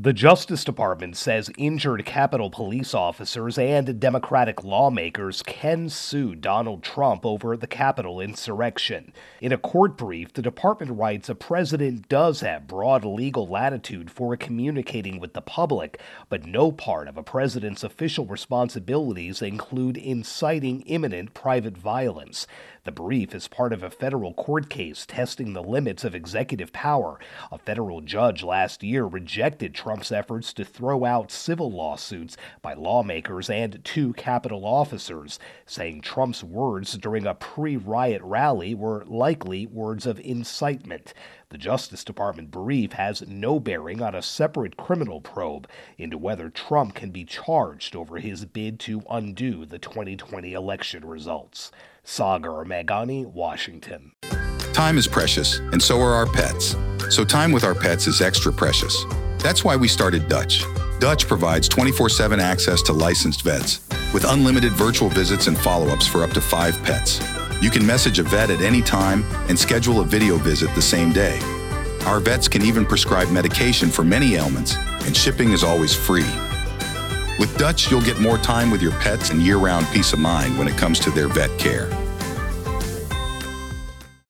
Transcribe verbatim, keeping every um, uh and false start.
The Justice Department says injured Capitol police officers and Democratic lawmakers can sue Donald Trump over the Capitol insurrection. In a court brief, the department writes a president does have broad legal latitude for communicating with the public, but no part of a president's official responsibilities include inciting imminent private violence. The brief is part of a federal court case testing the limits of executive power. A federal judge last year rejected Trump's efforts to throw out civil lawsuits by lawmakers and two Capitol officers, saying Trump's words during a pre-riot rally were likely words of incitement. The Justice Department brief has no bearing on a separate criminal probe into whether Trump can be charged over his bid to undo the twenty twenty election results. Sagar Meghani, Washington. Time is precious, and so are our pets. So time with our pets is extra precious. That's why we started Dutch. Dutch provides twenty-four seven access to licensed vets, with unlimited virtual visits and follow-ups for up to five pets. You can message a vet at any time and schedule a video visit the same day. Our vets can even prescribe medication for many ailments, and shipping is always free. With Dutch, you'll get more time with your pets and year-round peace of mind when it comes to their vet care.